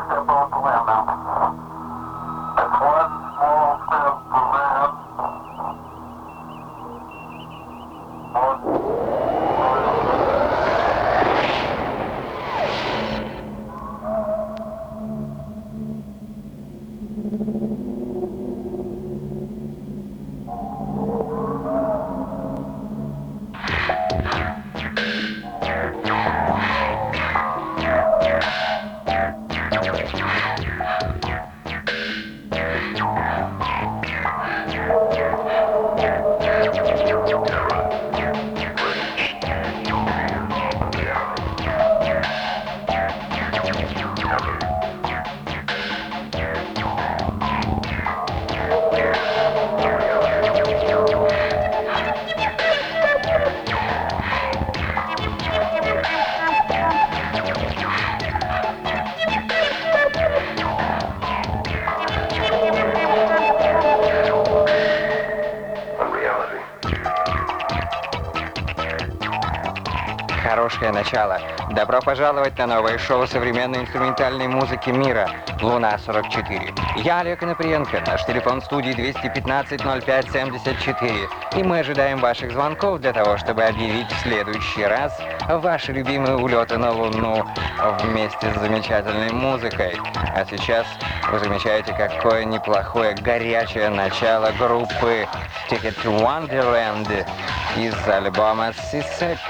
Хорошее начало. Добро пожаловать на новое шоу современной инструментальной музыки мира «Луна-44». Я Олег Коноприенко, наш телефон студии 215-05-74. И мы ожидаем ваших звонков для того, чтобы объявить в следующий раз ваши любимые улеты на Луну вместе с замечательной музыкой. А сейчас вы замечаете, какое неплохое горячее начало группы Ticket to Wonderland из альбома «Seasick».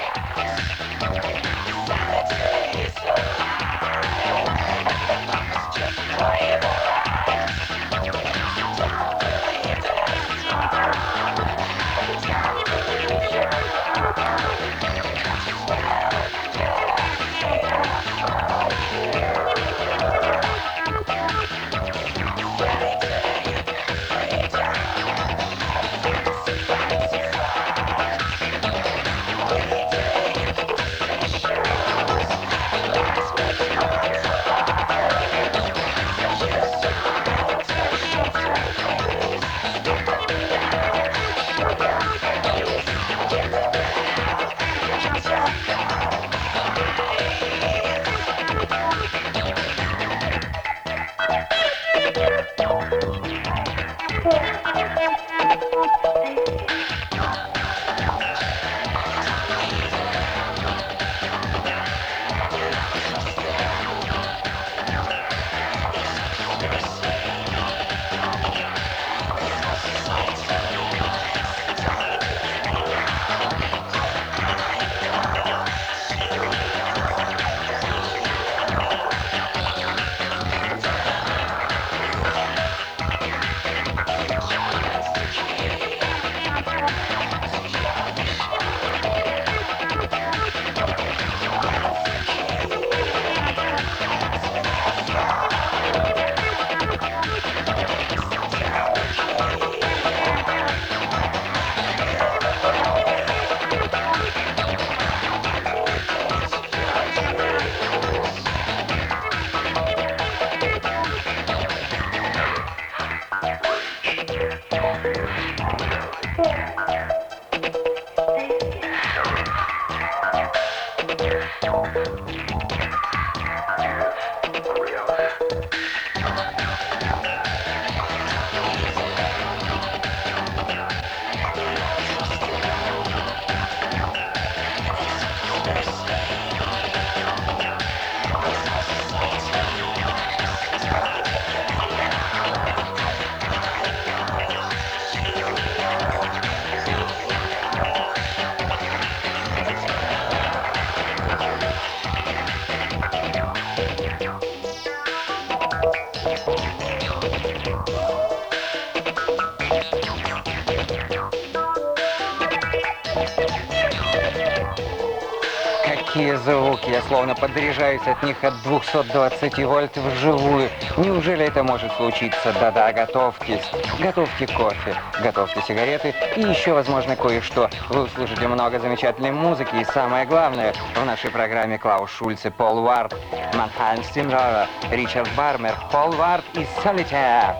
Какие звуки! Я словно подзаряжаюсь от них от 220 вольт вживую. Неужели это может случиться? Да-да, готовьтесь. Готовьте кофе, готовьте сигареты и еще, возможно, кое-что. Вы услышите много замечательной музыки и самое главное, в нашей программе Клаус Шульце, Пол Уарт, Манхайм Стимрора, Ричард Бармер, Пол Уарт и Солитер.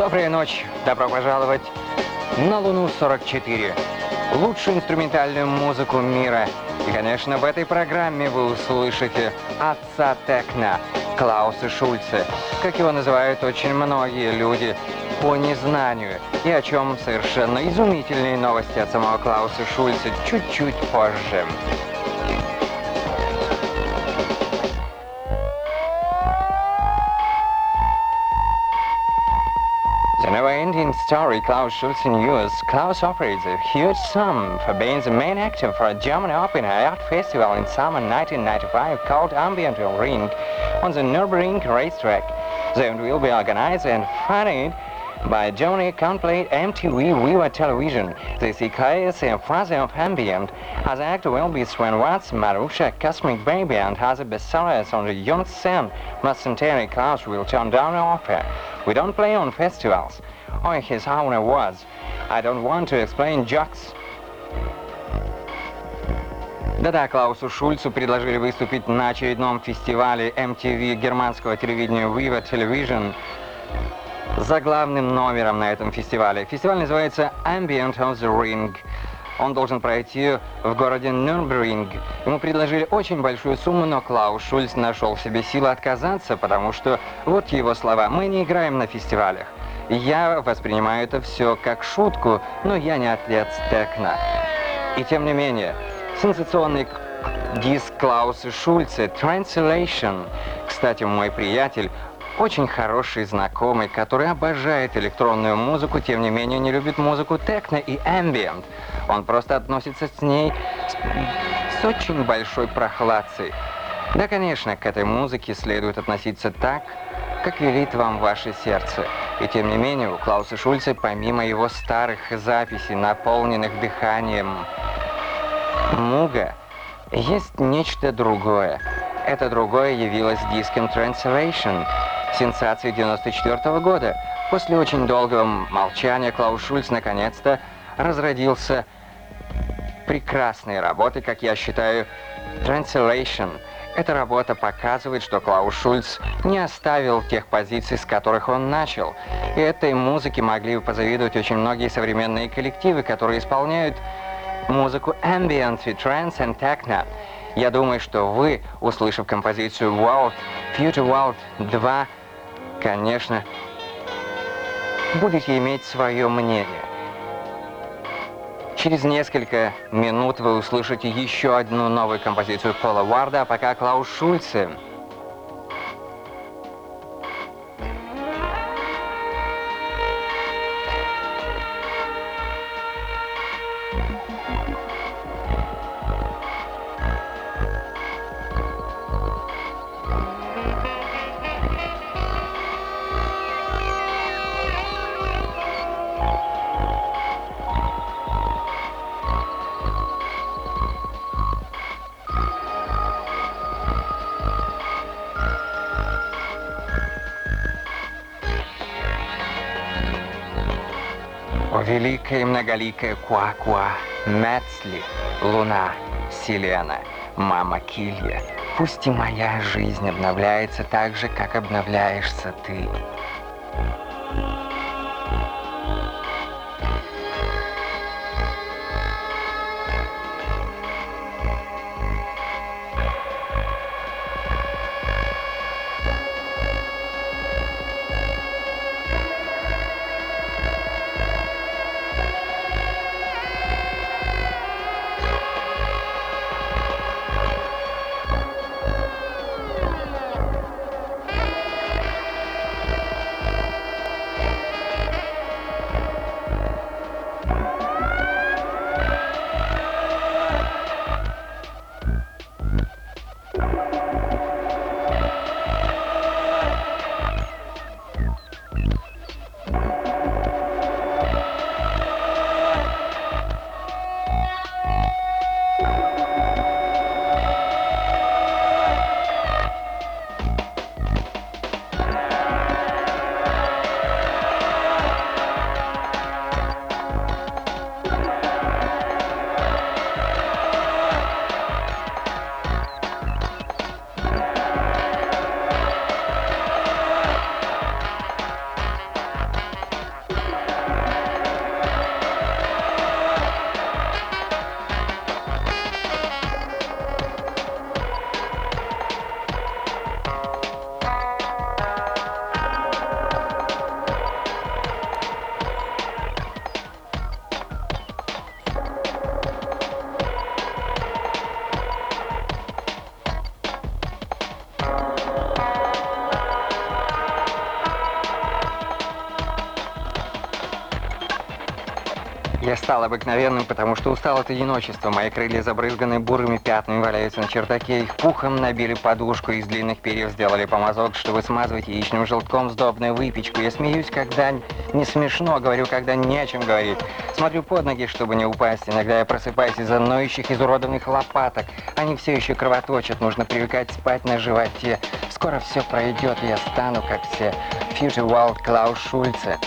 Доброй ночи, добро пожаловать на Луну-44, лучшую инструментальную музыку мира. И, конечно, в этой программе вы услышите отца техно Клауса Шульце, как его называют очень многие люди по незнанию, и о чем совершенно изумительные новости от самого Клауса Шульце чуть-чуть позже. The never-ending story Klaus Schulze news. Klaus operates a huge sum for being the main actor for a German open air art festival in summer 1995 called Ambient Ring on the Nürburgring racetrack. The event will be organized and funded by Germany complete MTV Viva Television. The CKS and Father of Ambient. As actor will be Sven Watts, Marusha, Cosmic Baby, and other bestsellers on the young scene. Mercenary Klaus will turn down an offer. We don't play on festivals or his own awards. I don't want to explain jokes. Да-да, Клаусу Шульцу предложили выступить на очередном фестивале MTV германского телевидения Viva Television за главным номером на этом фестивале. Фестиваль называется Ambient of the Ring. Он должен пройти в городе Нюрнберринг. Ему предложили очень большую сумму, но Клаус Шульц нашел в себе силы отказаться, потому что, вот его слова, «Мы не играем на фестивалях. Я воспринимаю это все как шутку, но я не отец техно». И тем не менее, сенсационный диск Клауса Шульца «Translation». Кстати, мой приятель, очень хороший знакомый, который обожает электронную музыку, тем не менее не любит музыку техно и ambient. Он просто относится с ней с очень большой прохладцей. Да, конечно, к этой музыке следует относиться так, как велит вам ваше сердце. И тем не менее, у Клауса Шульца, помимо его старых записей, наполненных дыханием Муга, есть нечто другое. Это другое явилось диском Translation, сенсацией 1994 года. После очень долгого молчания Клаус Шульц наконец-то разродился прекрасной работой, как я считаю, Translation. Эта работа показывает, что Клаус Шульц не оставил тех позиций, с которых он начал. И этой музыке могли бы позавидовать очень многие современные коллективы, которые исполняют музыку ambient, trance and techno. Я думаю, что вы, услышав композицию World, Future World 2, конечно, будете иметь свое мнение. Через несколько минут вы услышите еще одну новую композицию Пола Уарда, а пока Клаус Шульце. О, великая и многоликая Куа-Куа, Мецли, Луна, Селена, Мама Килья, пусть и моя жизнь обновляется так же, как обновляешься ты. стал обыкновенным, потому что устал от одиночества. Мои крылья, забрызганные бурыми пятнами, валяются на чердаке. Их пухом набили подушку, из длинных перьев сделали помазок, чтобы смазывать яичным желтком сдобную выпечку. Я смеюсь, когда не смешно, говорю, когда не о чем говорить. Смотрю под ноги, чтобы не упасть. Иногда я просыпаюсь из-за ноющих, изуродованных лопаток. Они все еще кровоточат, нужно привыкать спать на животе. Скоро все пройдет, и я стану, как все. Future World Клаус Шульце.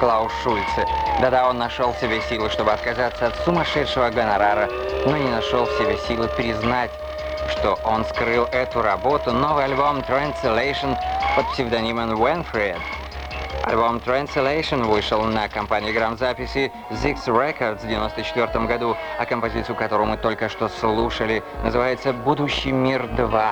Клаус Шульце. Да-да, он нашел в себе силы, чтобы отказаться от сумасшедшего гонорара, но не нашел в себе силы признать, что он скрыл эту работу. Новый альбом Translation под псевдонимом Winfred. Альбом Translation вышел на компании грамзаписи Zix Records в 1994 году, а композицию, которую мы только что слушали, называется «Будущий мир 2».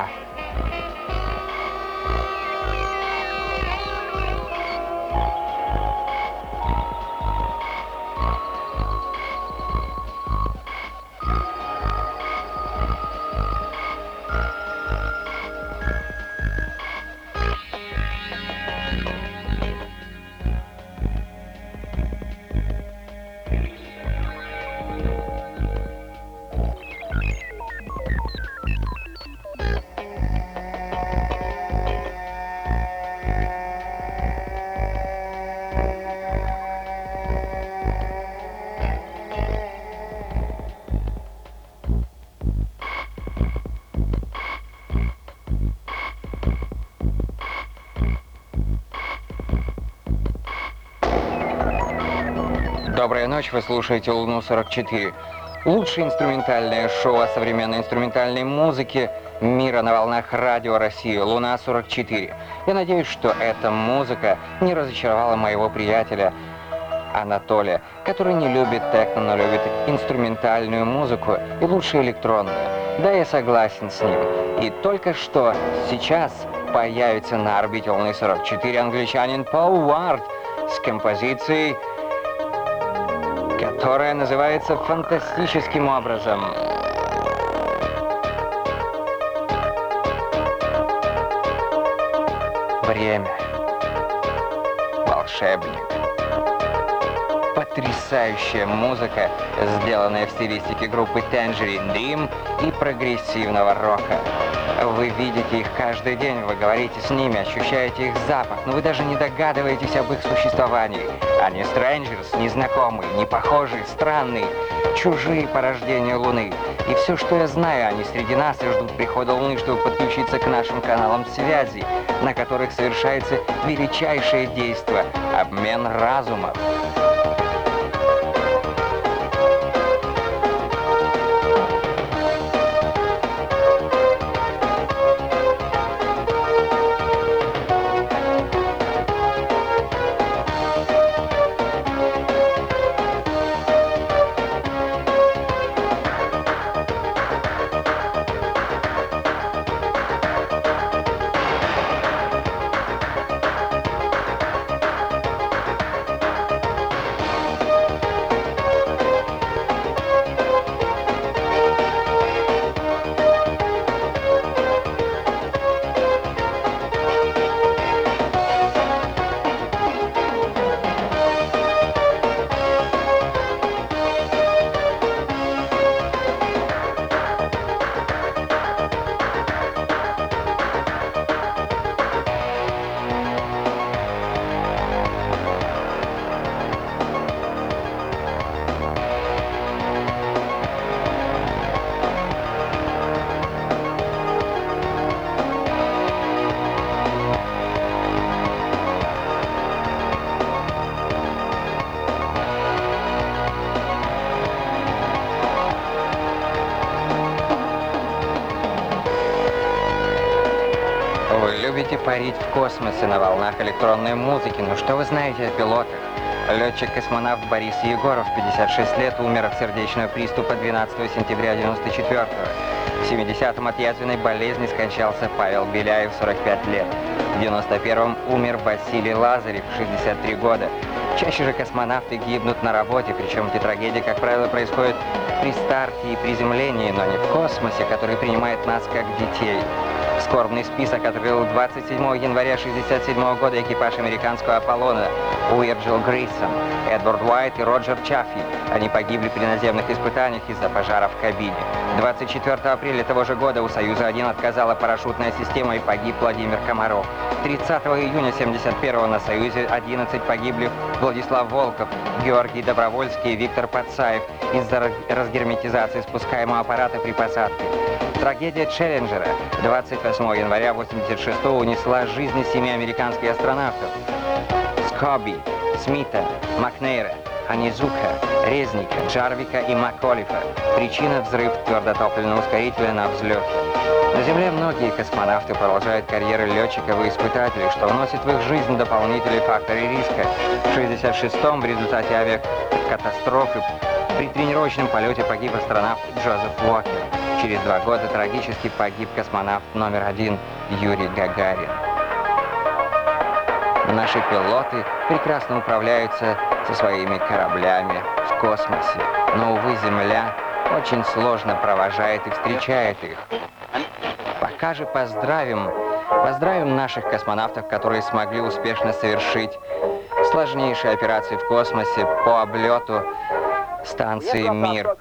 Добрая ночь, вы слушаете Луну-44. Лучшее инструментальное шоу о современной инструментальной музыке мира на волнах радио России Луна-44. Я надеюсь, что эта музыка не разочаровала моего приятеля Анатолия, который не любит техно, но любит инструментальную музыку и лучше электронную. Да, я согласен с ним. И только что сейчас появится на орбите Луны-44 англичанин Пол Уарт с композицией, которая называется фантастическим образом «Время. Волшебник». Потрясающая музыка, сделанная в стилистике группы Tangerine Dream и прогрессивного рока. Вы видите их каждый день, вы говорите с ними, ощущаете их запах, но вы даже не догадываетесь об их существовании. Они strangers, незнакомые, непохожие, странные, чужие порождения Луны. И все, что я знаю, они среди нас и ждут прихода Луны, чтобы подключиться к нашим каналам связи, на которых совершается величайшее действо — обмен разумов. Любите парить в космосе на волнах электронной музыки, но что вы знаете о пилотах? Летчик-космонавт Борис Егоров, 56 лет, умер от сердечного приступа 12 сентября 1994-го. В 70-м от язвенной болезни скончался Павел Беляев, 45 лет. В 91-м умер Василий Лазарев, 63 года. Чаще же космонавты гибнут на работе, причем эти трагедии, как правило, происходят при старте и приземлении, но не в космосе, который принимает нас как детей. Скорбный список открыл 27 января 1967 года экипаж американского Аполлона Уирджил Грейсон, Эдвард Уайт и Роджер Чаффи. Они погибли при наземных испытаниях из-за пожара в кабине. 24 апреля того же года у «Союза-1» отказала парашютная система и погиб Владимир Комаров. 30 июня 1971 на «Союзе-11» погибли Владислав Волков, Георгий Добровольский и Виктор Пацаев из-за разгерметизации спускаемого аппарата при посадке. Трагедия Челленджера 28 января 1986 унесла жизни 7 американских астронавтов. Хобби, Смита, Макнейра, Анизука, Резника, Джарвика и Маколифа. Причина — взрыв твердотопливного ускорителя на взлете. На Земле многие космонавты продолжают карьеры летчиков и испытателей, что вносит в их жизнь дополнительные факторы риска. В 1966-м в результате авиакатастрофы при тренировочном полете погиб астронавт Джозеф Уокер. Через 2 года трагически погиб космонавт номер 1 Юрий Гагарин. Наши пилоты прекрасно управляются со своими кораблями в космосе, но, увы, Земля очень сложно провожает и встречает их. Пока же поздравим наших космонавтов, которые смогли успешно совершить сложнейшие операции в космосе по облету станции «Мир».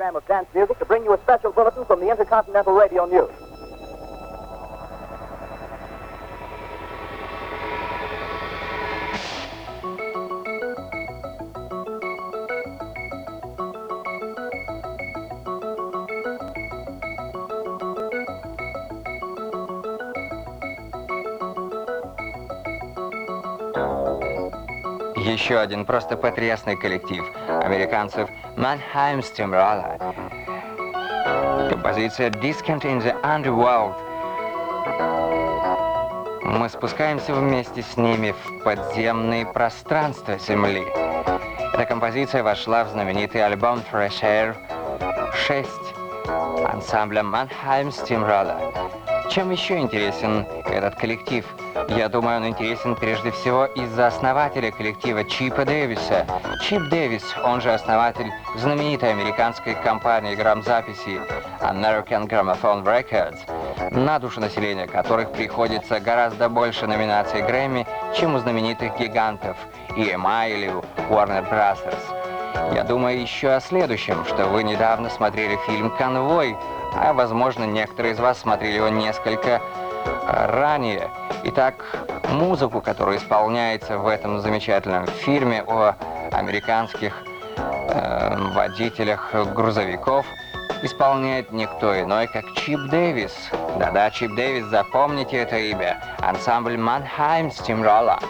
Еще один просто потрясный коллектив американцев Mannheim Steamroller. Композиция «Discount in the Underworld». Мы спускаемся вместе с ними в подземные пространства Земли. Эта композиция вошла в знаменитый альбом Fresh Air 6 ансамбля Mannheim Steamroller. Чем еще интересен этот коллектив? Я думаю, он интересен прежде всего из-за основателя коллектива Чипа Дэвиса. Чип Дэвис, он же основатель знаменитой американской компании грамзаписи American Gramophone Records, на душу населения которых приходится гораздо больше номинаций Грэмми, чем у знаменитых гигантов EMI или Warner Brothers. Я думаю еще о следующем, что вы недавно смотрели фильм «Конвой», а, возможно, некоторые из вас смотрели его несколько ранее. Итак, музыку, которая исполняется в этом замечательном фильме о американских водителях грузовиков, исполняет никто иной, как Чип Дэвис. Да-да, Чип Дэвис, запомните это имя. Ансамбль Mannheim Steamroller.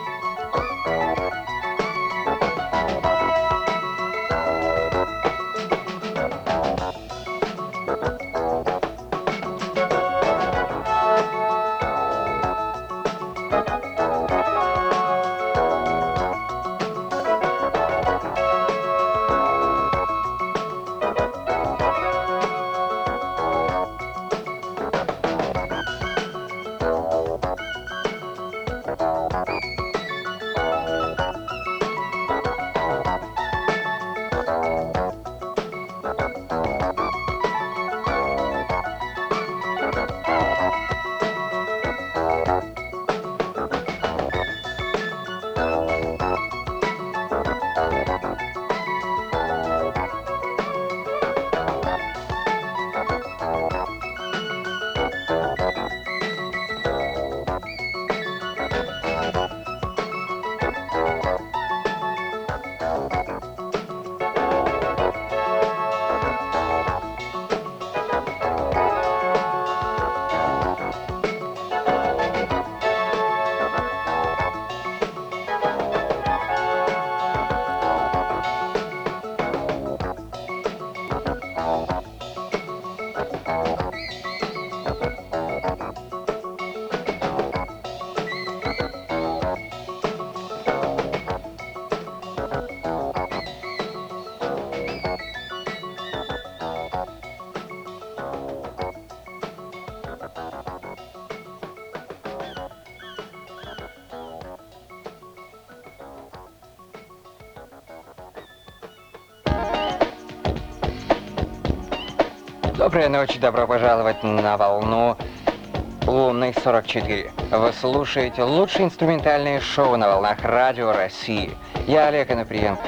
Доброй ночи, добро пожаловать на волну Лунный 44. Вы слушаете лучшее инструментальное шоу на волнах Радио России. Я Олег Анаприенко.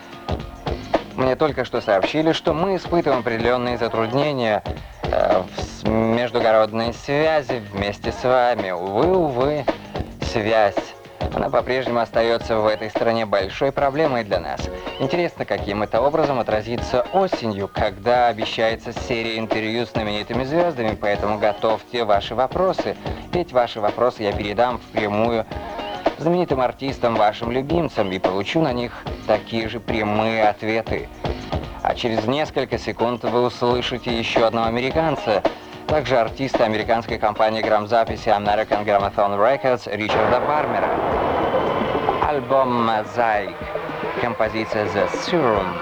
Мне только что сообщили, что мы испытываем определенные затруднения в междугородной связи вместе с вами. Увы, связь. Она по-прежнему остается в этой стране большой проблемой для нас. Интересно, каким это образом отразится осенью, когда обещается серия интервью с знаменитыми звездами, поэтому готовьте ваши вопросы. Ведь ваши вопросы я передам впрямую знаменитым артистам, вашим любимцам, и получу на них такие же прямые ответы. А через несколько секунд вы услышите еще одного американца, также артиста американской компании грамзаписи American Gramophone Records Ричарда Бармера. Альбом «Mosaic», композиция «The Serum».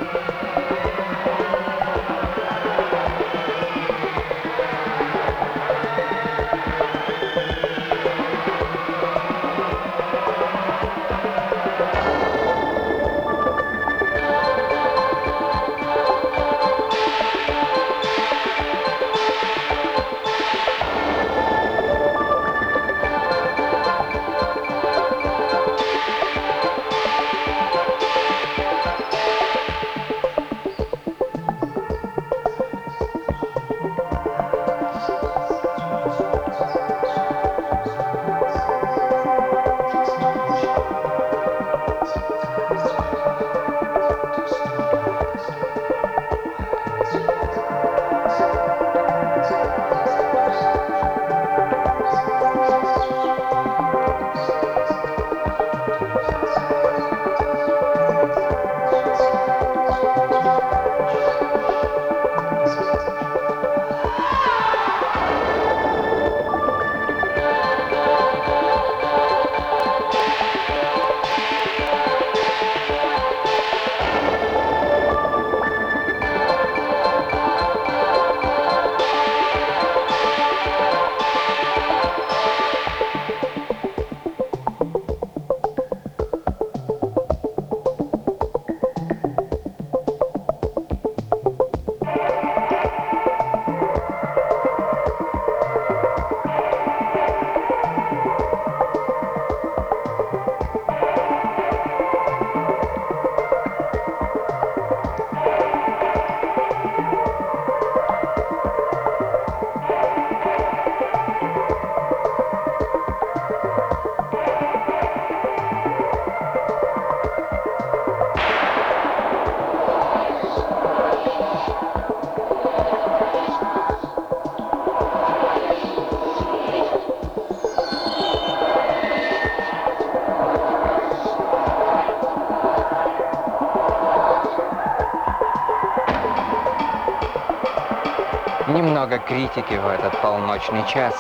Немного критики в этот полночный час.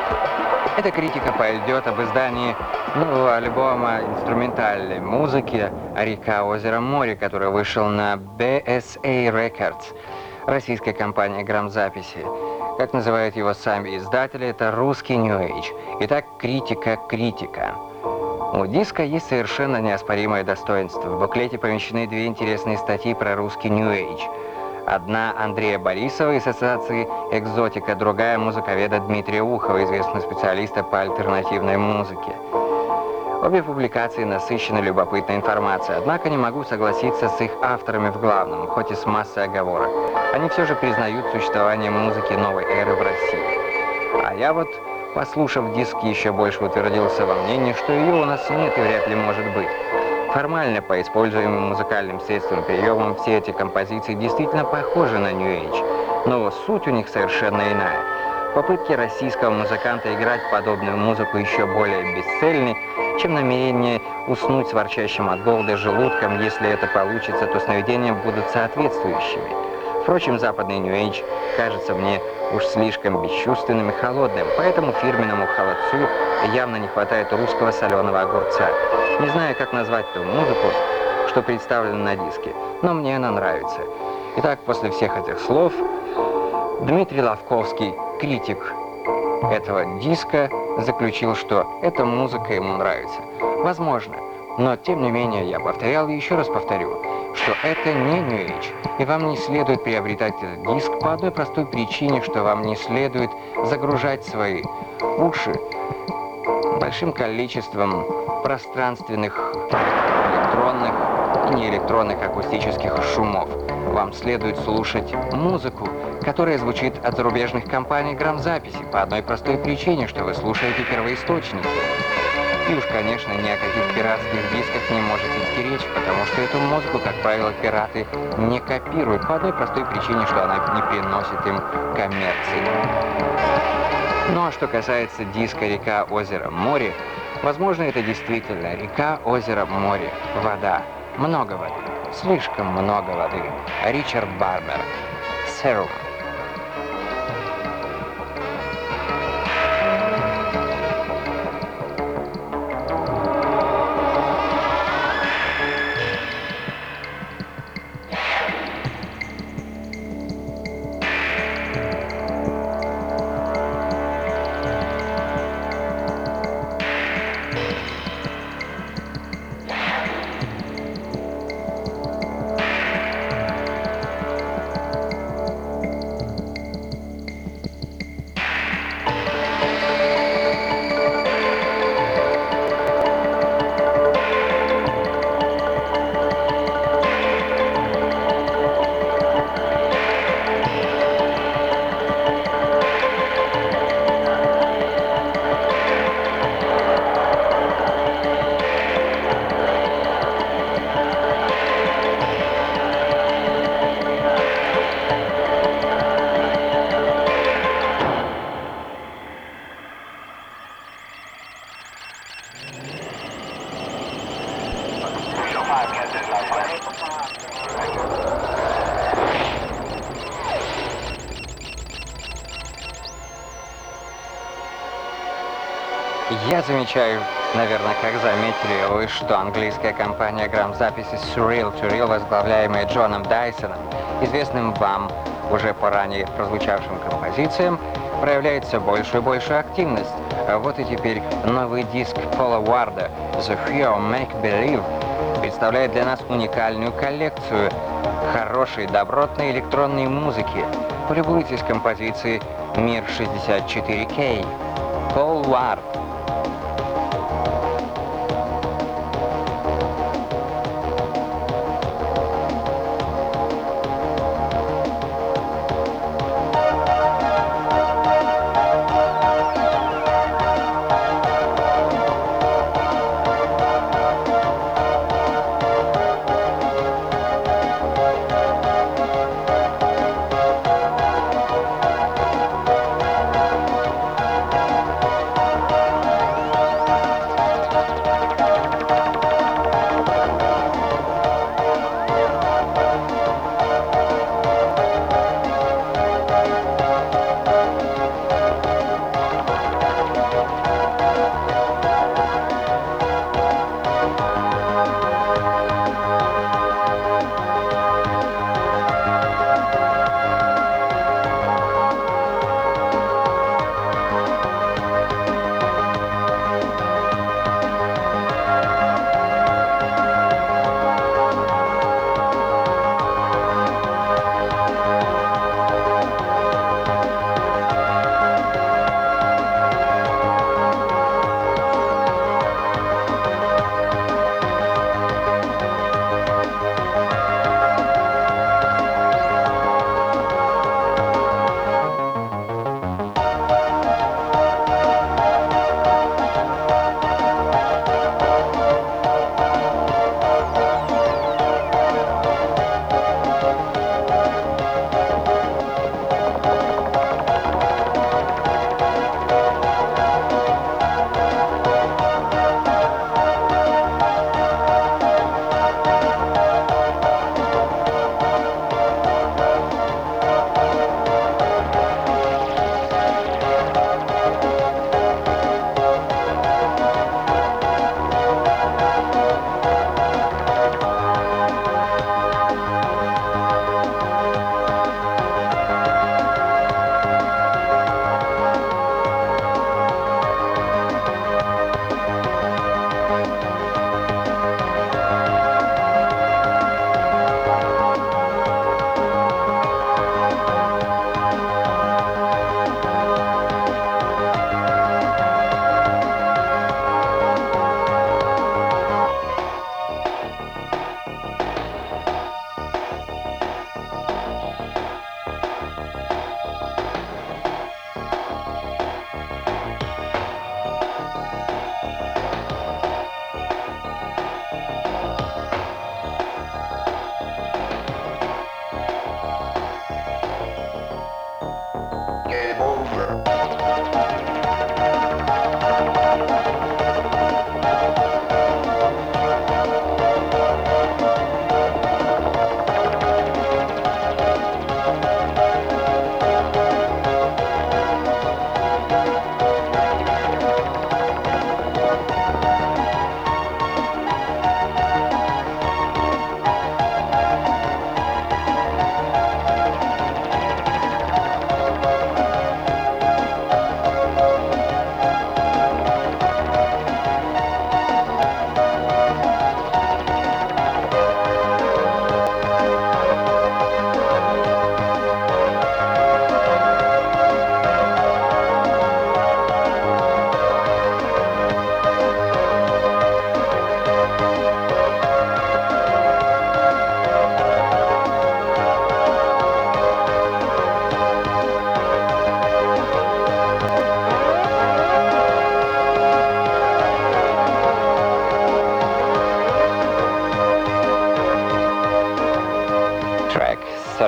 Эта критика пойдет об издании нового альбома инструментальной музыки «Река, озеро, море», который вышел на BSA Records, российской компании грамзаписи. Как называют его сами издатели, это русский New Age. Итак, критика. У диска есть совершенно неоспоримое достоинство. В буклете помещены две интересные статьи про русский New Age. Одна Андрея Борисова из ассоциации «Экзотика», другая музыковеда Дмитрия Ухова, известного специалиста по альтернативной музыке. Обе публикации насыщены любопытной информацией, однако не могу согласиться с их авторами в главном, хоть и с массой оговорок. Они все же признают существование музыки новой эры в России. А я вот, послушав диск, еще больше утвердился во мнении, что ее у нас нет и вряд ли может быть. Формально, по используемым музыкальным средствам приемам, все эти композиции действительно похожи на New Age, но суть у них совершенно иная. Попытки российского музыканта играть подобную музыку еще более бесцельны, чем намерение уснуть с ворчащим от голода желудком. Если это получится, то сновидения будут соответствующими. Впрочем, западный New Age кажется мне уж слишком бесчувственным и холодным, поэтому фирменному холодцу явно не хватает русского соленого огурца. Не знаю, как назвать ту музыку, что представлена на диске, но мне она нравится. Итак, после всех этих слов, Дмитрий Лавковский, критик этого диска, заключил, что эта музыка ему нравится. Возможно, но тем не менее я повторял и еще раз повторю, что это не New Age, и вам не следует приобретать этот диск по одной простой причине, что вам не следует загружать свои уши большим количеством пространственных, электронных и неэлектронных акустических шумов. Вам следует слушать музыку, которая звучит от зарубежных компаний грамзаписи, по одной простой причине, что вы слушаете первоисточники. И уж, конечно, ни о каких пиратских дисках не может идти речь, потому что эту музыку, как правило, пираты не копируют, по одной простой причине, что она не приносит им коммерции. Ну а что касается диска «Река, озеро, море», Возможно, это действительно река, озеро, море, вода. Много воды. Слишком много воды. Ричард Барбер. Serum. Я замечаю, наверное, как заметили вы, что английская компания грамзаписи Surreal to Real, возглавляемая Джоном Дайсоном, известным вам уже по ранее прозвучавшим композициям, проявляет все большую и большую активность. А вот и теперь новый диск Пола Уарда The Fear Make Believe представляет для нас уникальную коллекцию хорошей, добротной электронной музыки. Полюбуйтесь композицией «Мир 64K». Пол Уард.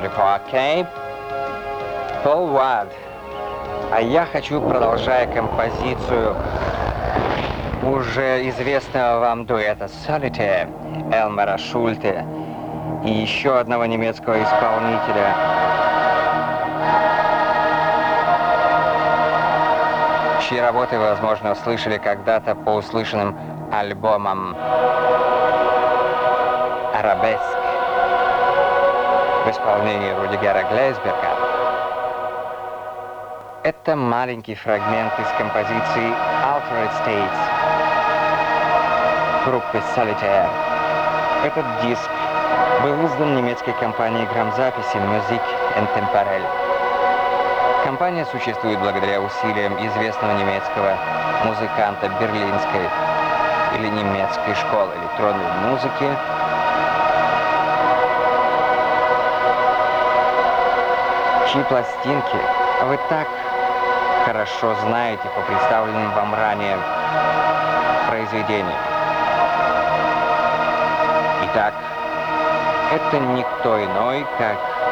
окей? Пол Уард. А я хочу, продолжая композицию уже известного вам дуэта Solitaire Элмара Шульте и еще одного немецкого исполнителя, чьи работы, возможно, услышали когда-то по услышанным альбомам «Арабеск» в исполнении Рудигера Глейсберга. Это маленький фрагмент из композиции Altered States группы Solitaire. Этот диск был издан немецкой компанией грамзаписи Music Intemporel. Компания существует благодаря усилиям известного немецкого музыканта берлинской или немецкой школы электронной музыки чьи пластинки вы так хорошо знаете по представленным вам ранее произведениям. Итак, это никто иной, как...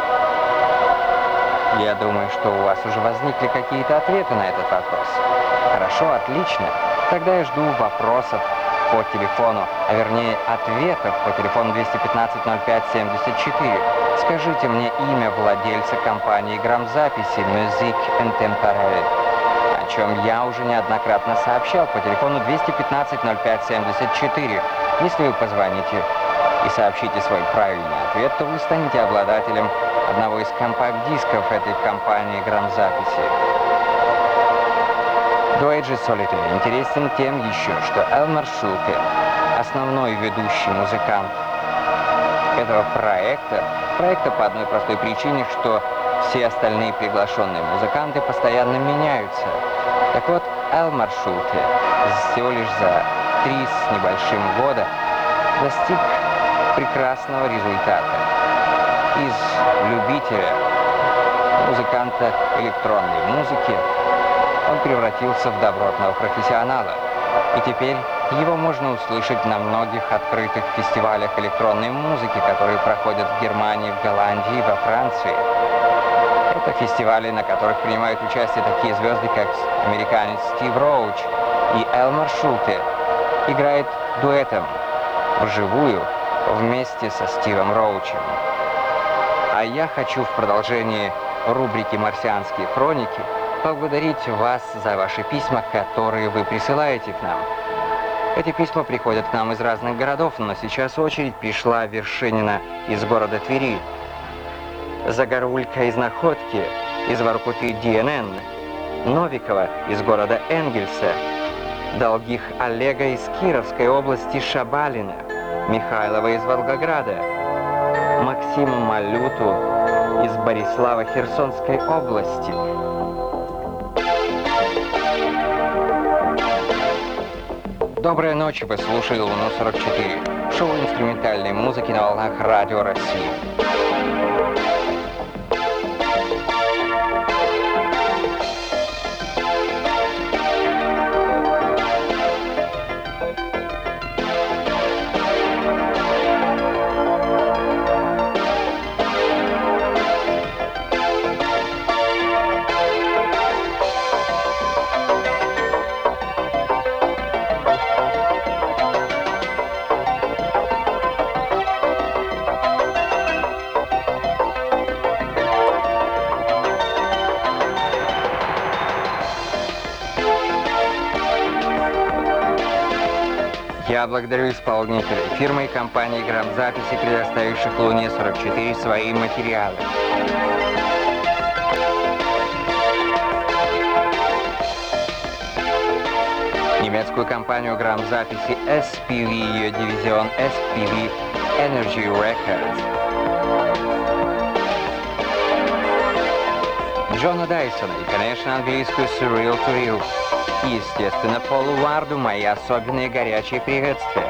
Я думаю, что у вас уже возникли какие-то ответы на этот вопрос. Хорошо, отлично. Тогда я жду вопросов по телефону, а вернее ответов по телефону 215-05-74. Скажите мне имя владельца компании грамзаписи Music Intemporel, о чем я уже неоднократно сообщал по телефону 215-05-74. Если вы позвоните и сообщите свой правильный ответ, то вы станете обладателем одного из компакт-дисков этой компании грамзаписи. Дуэт же Solitaire интересен тем еще, что Элмар Шульте, основной ведущий музыкант этого проекта по одной простой причине, что все остальные приглашенные музыканты постоянно меняются. Так вот, Элмар Шульте всего лишь за 3 с небольшим года достиг прекрасного результата. Из любителя, музыканта электронной музыки, он превратился в добротного профессионала. И теперь его можно услышать на многих открытых фестивалях электронной музыки, которые проходят в Германии, в Голландии, во Франции. Это фестивали, на которых принимают участие такие звезды, как американец Стив Роуч, и Элмар Шульте играет дуэтом вживую вместе со Стивом Роучем. А я хочу в продолжении рубрики «Марсианские хроники» поблагодарить вас за ваши письма, которые вы присылаете к нам. Эти письма приходят к нам из разных городов, но сейчас очередь пришла Вершинина из города Твери, Загорулька из Находки, из Воркуты ДНН, Новикова из города Энгельса, Долгих Олега из Кировской области Шабалина, Михайлова из Волгограда, Максима Малюту из Борислава Херсонской области. Доброй ночи, вы слушали Луну-44, шоу инструментальной музыки на волнах Радио России. Я благодарю исполнителей, фирмы и компании грамзаписи, предоставивших Луне-44 свои материалы. Немецкую компанию грамзаписи SPV, ее дивизион SPV Energy Records. Джона Дайсона и, конечно, английскую Surreal to You. И, естественно, Полу Уарду мои особенные горячие приветствия.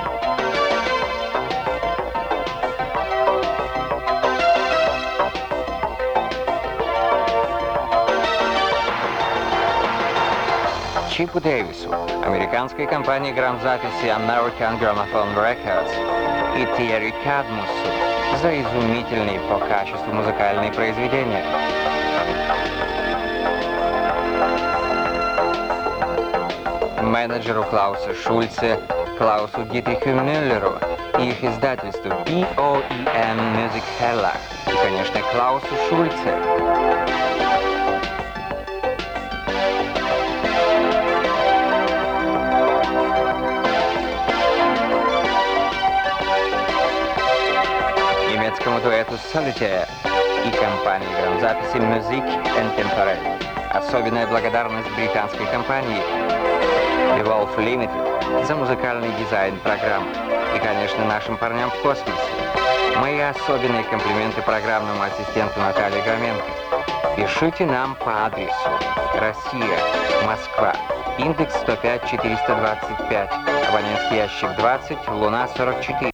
Чипу Дэвису, американской компании грамзаписи American Gramophone Records, и Терри Кадмусу, за изумительные по качеству музыкальные произведения. Менеджеру Клауса Шульце, Клаусу Дитриху Мюллеру и их издательству POEM Music Verlag и, конечно, Клаусу Шульце. Немецкому дуэту Solitaire и компании грамзаписи Musique Intemporelle. Особенная благодарность британской компании Evolve Limited за музыкальный дизайн программы. И, конечно, нашим парням в космосе. Мои особенные комплименты программному ассистенту Наталье Громенко. Пишите нам по адресу Россия, Москва, индекс 105-425, абонентский ящик 20, Луна 44.